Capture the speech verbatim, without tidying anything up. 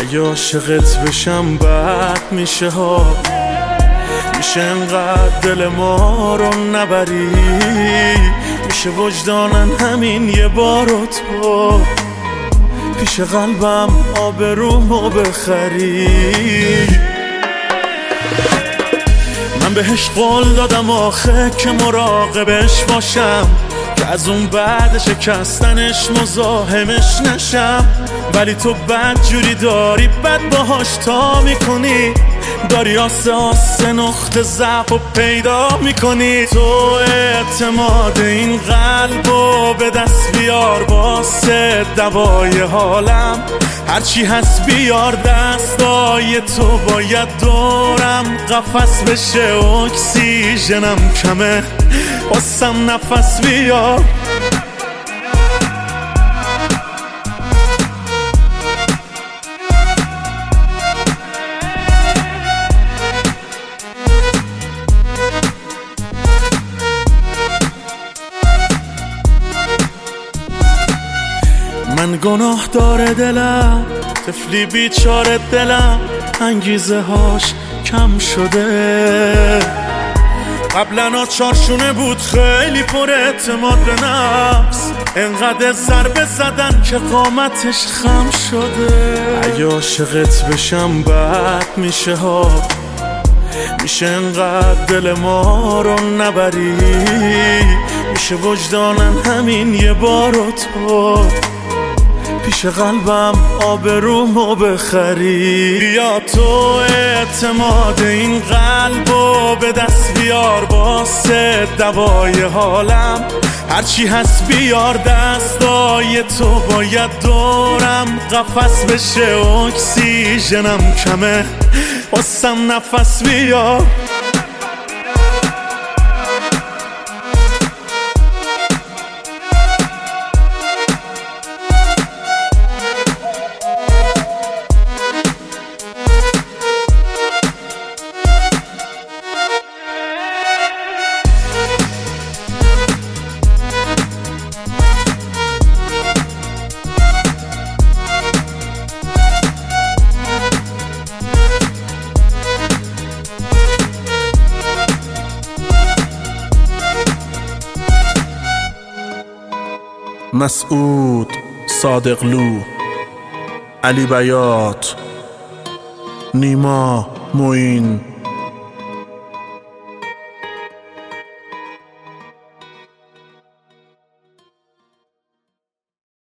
اگه عاشقت بشم بد میشه ها، میشه انقدر دل ما رو نبری، میشه وجدانن همین یه بارو تو پیش قلبم آبرومو بخری. من بهش قول دادم آخه که مراقبش باشم، که از اون بعد شکستنش مزاحمش نشم، ولی تو بد جوری داری بد باهاش تا میکنی، داری آسه آسه نقطه ضعف و پیدا میکنی. تو اعتماد این قلبو به دست بیار واسه دوای حالم، هرچی هست بیار دستای تو، باید دورم قفس بشه اکسیژنم کمه واسم نفس بیار. من گناه داره دلم، طفلی بیچاره دلم، انگیزه هاش کم شده. قبلا چارشونه بود خیلی پر اعتماد به نفس، انقدر ضربه زدن که قامتش خم شده. اگه عاشقت بشم بد میشه ها، میشه انقدر دل ما رو نبری، میشه وجدانن همین یه بارو تو پیش قلبم آبرومو بخری. بیا تو اعتماد این قلبو به دست بیار واسه دوای حالم، هرچی هست بیار دستای تو، باید دورم قفس بشه اکسیژنم کمه واسم نفس بیار. مسعود صادقلو، علی بیات، نیما موین.